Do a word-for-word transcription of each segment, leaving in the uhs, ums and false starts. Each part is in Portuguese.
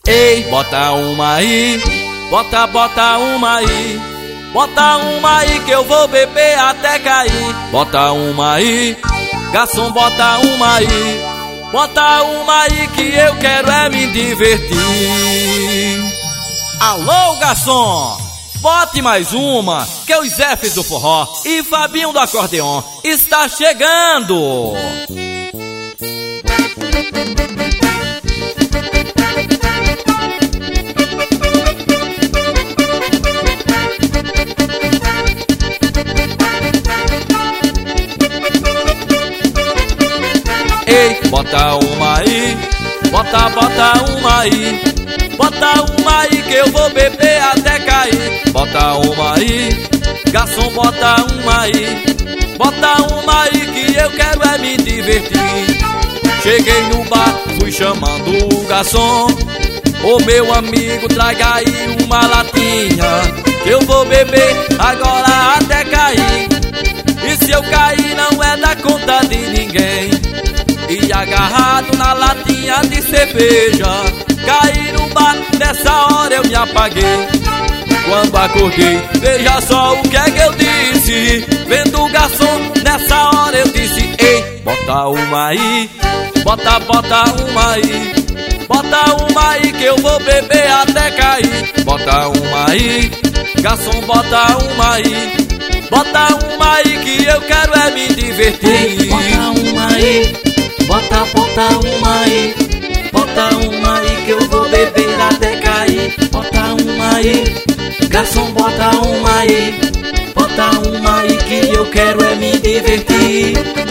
Ei, bota uma aí, bota, bota uma aí. Bota uma aí que eu vou beber até cair. Bota uma aí, garçom, bota uma aí. Bota uma aí que eu quero é me divertir. Alô, garçom, bote mais uma, que é os Zefes do forró e Fabinho do acordeon está chegando. Ei, bota uma aí, bota, bota uma aí. Bota uma aí que eu vou beber até cair. Bota uma aí, garçom, bota uma aí. Bota uma aí que eu quero é me divertir. Cheguei no bar, fui chamando o garçom. Ô meu amigo, traga aí uma latinha, que eu vou beber agora até cair. E se eu cair não é da conta de ninguém. E agarrado na latinha de cerveja, caí no bar, nessa hora eu me apaguei. Quando acordei, veja só o que é que eu disse. Vendo o garçom, nessa hora eu disse: ei, bota uma aí, bota, bota uma aí. Bota uma aí que eu vou beber até cair. Bota uma aí, garçom, bota uma aí. Bota uma aí que eu quero é me divertir. Ei, bota uma aí, bota, bota uma aí. Bota uma aí que eu vou beber até cair. Bota uma aí, garçom, bota uma aí. Bota uma aí que eu quero é me divertir.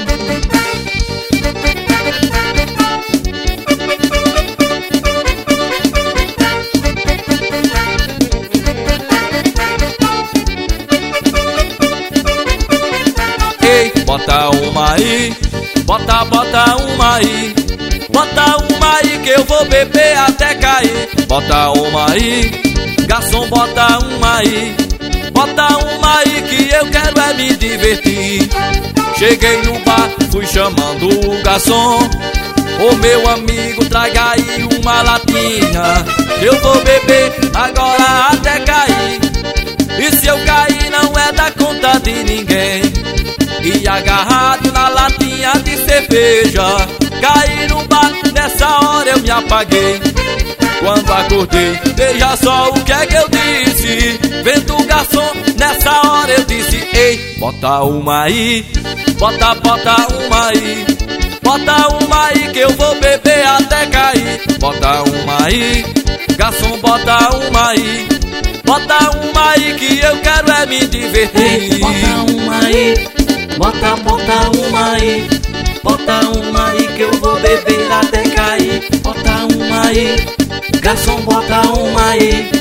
Ei, bota uma aí, bota, bota uma aí. Bota uma aí que eu vou beber até cair. Bota uma aí, garçom, bota uma aí. Bota uma aí que eu quero é me divertir. Cheguei no bar, fui chamando o garçom. Ô meu amigo, traga aí uma latinha, que eu vou beber agora até cair. E se eu cair não é da conta de ninguém. E agarrado na latinha de cerveja, caí no bar, nessa hora eu me apaguei. Quando acordei, veja só o que é que eu disse. Vendo o garçom, nessa hora eu disse: ei, bota uma aí, bota, bota uma aí. Bota uma aí que eu vou beber até cair. Bota uma aí, garçom, bota uma aí. Bota uma aí que eu quero é me divertir. Ei, bota uma aí, bota, bota uma aí. Bota uma aí que eu vou beber até cair. Bota uma aí, garçom, bota uma aí.